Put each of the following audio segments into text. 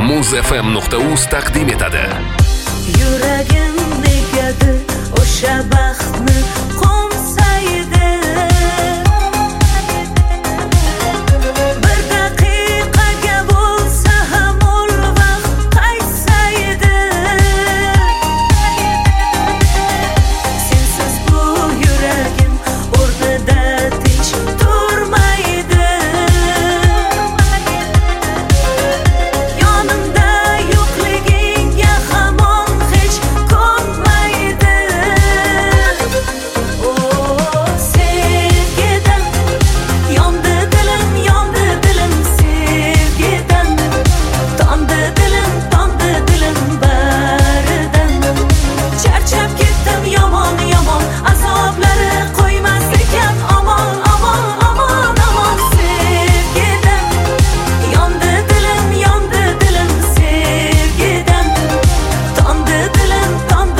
muzfm.uz taqdim etadi. Yuragim negadir o'sha baxtni qo'msaydi. Bir daqiqaga bo'lsa ham ul vaqt qaysaydi. Sensiz bu yuragim o'rnida tinch turmaydi. Yonimda yo'qligingga hamon hech ko'nmaydi. O sevgidan yondi dilim sevgidan. Tondi dilim baridan. Charchab ketdim yomon azoblari qo'ymas ekan omon sevgidan. Yondi dilim sevgidan. Tondi dilim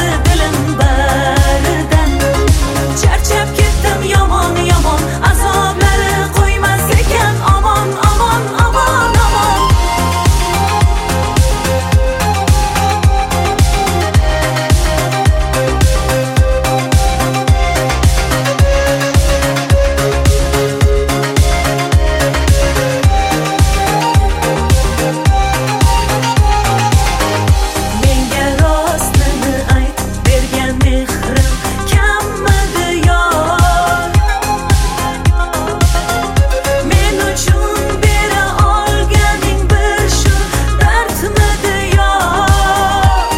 baridan. Charchab ketdim yomon azoblari qo'ymas ekan omon. Menga rostini ayt, bergan mehrim kammidi yor. Men uchun bera olganing bir shu dardmidi yor.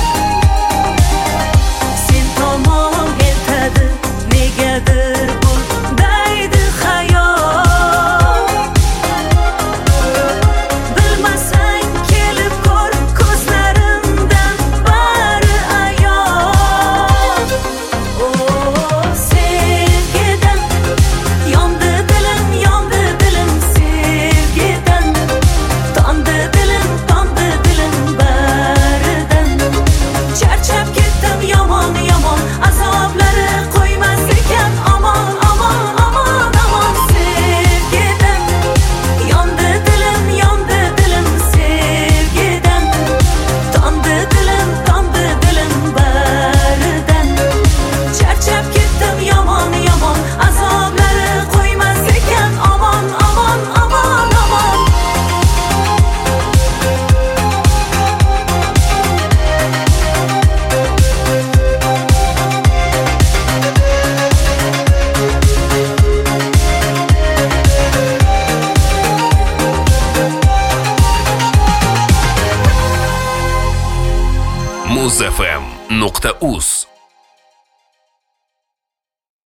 Sen tomon etadi negadir bundaydi hayot. Bilmasang kelib ko'r ko'zlarimdan bari ayon. O sevgidan yondi dilim sevgidan. Tondi dilim baridan. Charchab ketdim yomon azoblari qo'ymas ekan omon sevgidan. Yondi dilim sevgidan. Tondi dilim baridan. Charchab ketdim yomon azoblari qo'ymas ekan omon. muzfm.uz